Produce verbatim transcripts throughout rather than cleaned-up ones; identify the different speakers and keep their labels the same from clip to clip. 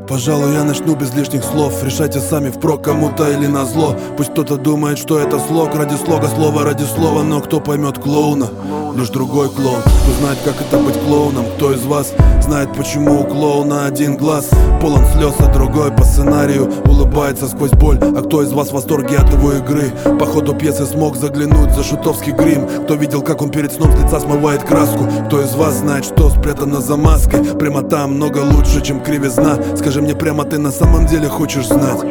Speaker 1: Пожалуй, я начну без лишних слов. Решайте сами, впрок кому-то или назло. Пусть кто-то думает, что это слог ради слога, слово ради слова. Но кто поймет клоуна? Лишь другой клоун. Кто знает, как это быть клоуном? Кто из вас знает, почему у клоуна один глаз полон слез, а другой по сценарию улыбается сквозь боль? А кто из вас в восторге от его игры? По ходу пьесы смог заглянуть за шутовский грим? Кто видел, как он перед сном с лица смывает краску? Кто из вас знает, что спрятано за маской? Прямота много лучше, чем кривизна. Скажи мне прямо, ты на самом деле хочешь знать?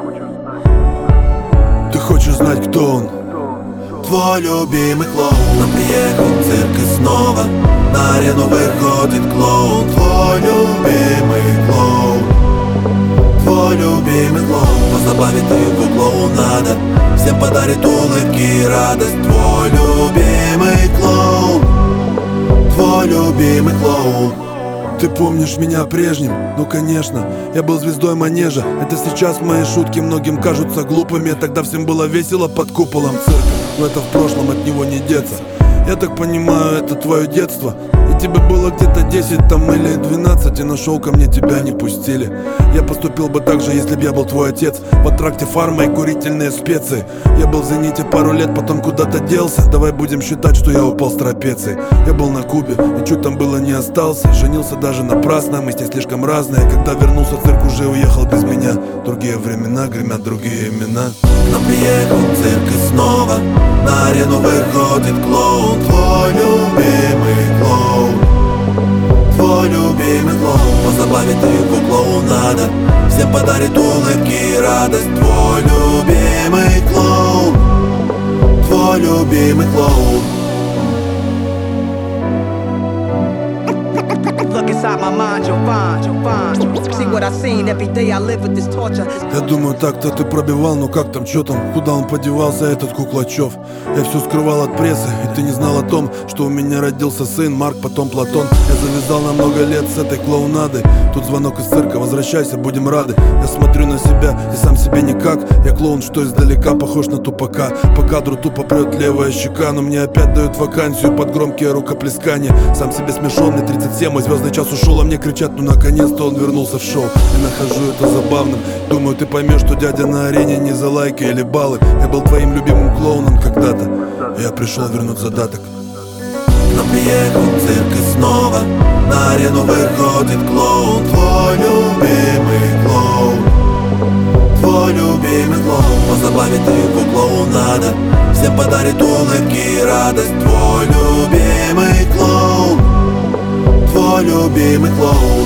Speaker 1: Ты хочешь знать, кто он?
Speaker 2: Твой любимый клоун. Он приехал в цирк и снова на арену выходит клоун. Твой любимый клоун. Твой любимый клоун. Позабавит его клоунада, всем подарит улыбки и радость. Твой любимый клоун. Твой любимый клоун.
Speaker 1: Ты помнишь меня прежним? Ну конечно, я был звездой манежа. Это сейчас мои шутки многим кажутся глупыми. Тогда всем было весело под куполом цирка. Но это в прошлом, от него не деться. Я так понимаю, это твое детство. И тебе было где-то десять там или двенадцать, и на шоу ко мне тебя не пустили. Я поступил бы так же, если б я был твой отец. В аттракте фарма и курительные специи. Я был в «Зените» пару лет, потом куда-то делся. Давай будем считать, что я упал с трапеции. Я был на Кубе, и чуть там было не остался. Женился даже напрасно, мы здесь слишком разные. Когда вернулся, цирк уже уехал без меня. Другие времена, гремят другие имена.
Speaker 2: Но приехал в цирк и снова на арену выходит клоун. Твой любимый клоун. Твой любимый клоун. Позабавит его клоунада, всем подарит улыбки и радость. Твой любимый клоун. Твой любимый клоун.
Speaker 1: Я думаю, так-то ты пробивал, но как там, чё там, куда он подевался, этот Куклачев? Я все скрывал от прессы, и ты не знал о том, что у меня родился сын, Марк, потом Платон. Я завязал на много лет с этой клоунадой. Тут звонок из цирка, возвращайся, будем рады. Я смотрю на себя и сам себе никак. Я клоун, что издалека похож на тупака. По кадру тупо прет левая щека, но мне опять дают вакансию под громкие рукоплескания. Сам себе смешонный, тридцать семь, мой звездный час ушел, а мне кричат, ну наконец-то он вернулся в шоу. Я нахожу это забавным. Думаю, ты поймешь, что дядя на арене не за лайки или баллы. Я был твоим любимым клоуном когда-то, я пришел вернуть задаток.
Speaker 2: Но приехал в цирк и снова на арену выходит клоун. Твой любимый клоун. Твой любимый клоун. Позабавит его клоунада, всем подарит улыбки и радость. Твой любимый клоун. Твой любимый клоун.